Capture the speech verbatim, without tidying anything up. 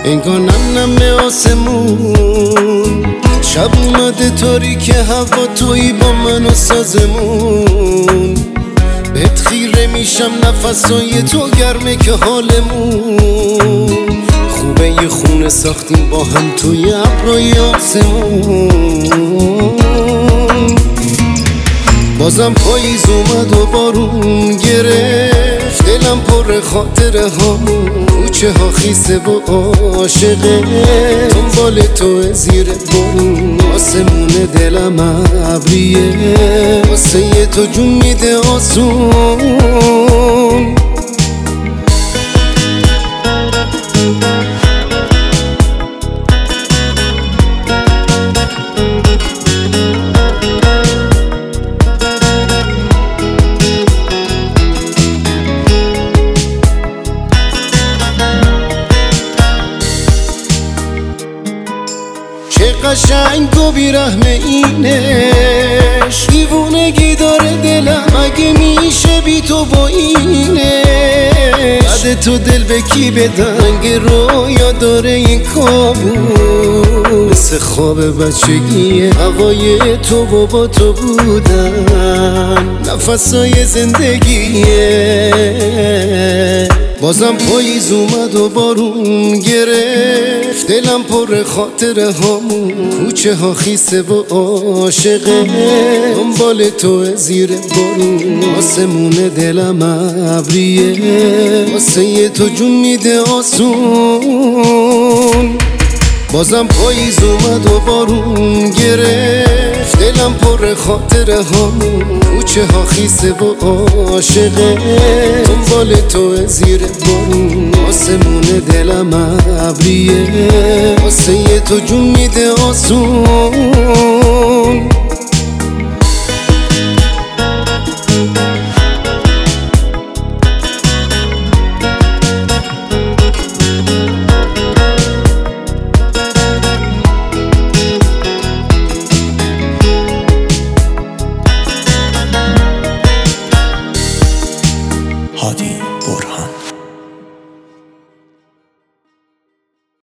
انگار نم نم آسمون. شب اومده تاریک هوا، تویی با من و سازمون. بهت خیره میشم نفسای تو گرمه که حالمون خوبه. یه خونه ساختیم با هم توی ابرای آسمون. بازم پاییز اومد و بارون گرفت، دلم پر خاطره هامون. کوچه ها خیسه و عاشقه، دنبال تو زیر بارون. آسمون دلم ابریه، واسه تو جون میده آسون. قشنگ و بیرحمه اینش، دیوونگی داره دلم. اگه میشه بی تو با اینش، بعد تو دل به کی بدنگ رویا داره این کابون. مثل خواب بچگی هوای تو و با تو بودن، نفسای زندگیه. بازم پاییز اومد و بارون گرفت، دلم پر خاطره هامون. کوچه ها خیسه و عاشقه، دنبال تو زیر بارون. آسمون دلم ابریه، واسه تو جون میده آسون. بازم پاییز اومد و بارون گرفت، دلم پر خاطره هامون. کوچه ها خیسه و عاشقه، دنبال تو زیر بارون. آسمون دلم ابریه، واسه تو جون میده آسون.